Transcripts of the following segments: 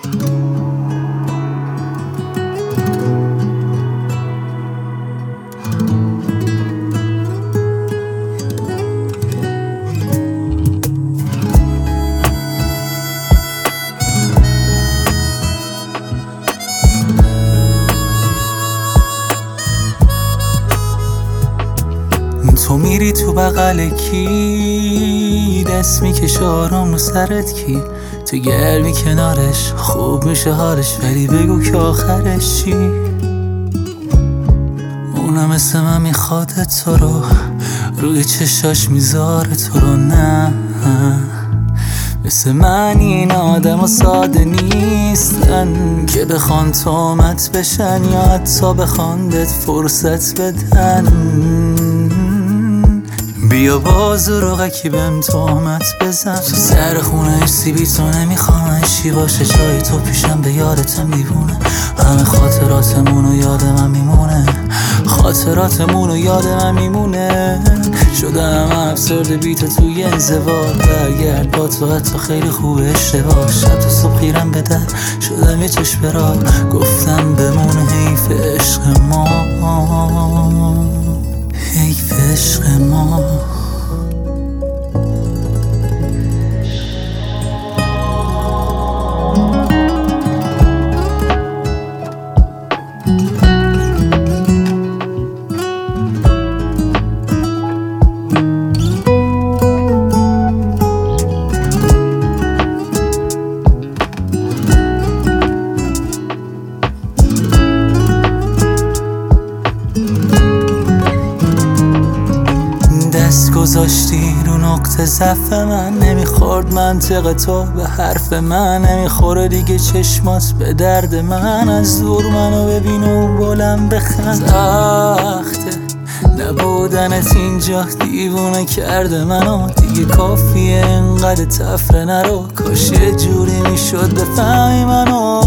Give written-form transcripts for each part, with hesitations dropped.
تو میری تو بغل کی، دست میکشه آرام رو سرت کی، تو گرمی کنارش خوب میشه حالش، ولی بگو که آخرش چی؟ اونم مثل من میخواد تو رو، روی چشاش میذاره تو رو، نه مثل من این آدم ساده نیستن که بخوان تهمت بشن یا حتی بخوان بهت فرصت بدن. بیا باز روغکی بهم تهمت بزن، سر خونه سیبی تو نمیخوام چی باشه، جای تو پیشم به یادتم دیوونه، همه خاطراتمونو یاد من میمونه، خاطراتمونو یاد من میمونه. شدم افسرده بیت توی انزوا، برگرد با تو حتی خیلی خوبه اشتباه، شب تا صبح خیرم به در شدم یه چشم را، گفتم بمونه حیف عشق ما، حیف عشق ما. دست گذاشتی رو نقطه ضعف من، نمیخورد منطق تو به حرف من، نمیخوره دیگه چشمات به درد من، از دور منو ببین و بلند بخند. سخته نبودنت اینجا دیوونه کرده منو، دیگه کافیه انقدر تفره نرو، کاش یه جوری میشد بفهمی منو.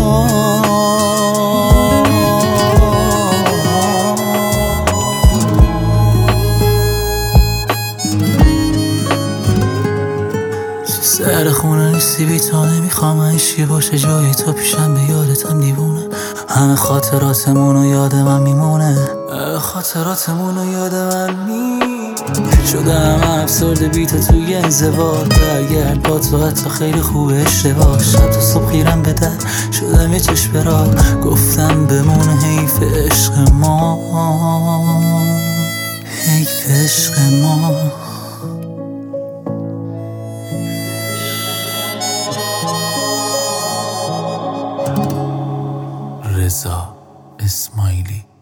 سر خونه نیستی بی تو نمیخوام عیشی باشه، جای تو پیشم به یادتم دیوونه، همه خاطراتمونو یاد من میمونه، خاطراتمونو یاد من شدم افسرده بیت توی انزوا، برگرد با تو حتی خیلی خوبه اشتباه، شب تا صبح خیرم به در شدم یه چشم را، گفتم بمونه حیف عشق ما، حیف عشق ما. رضا اسماعیلی.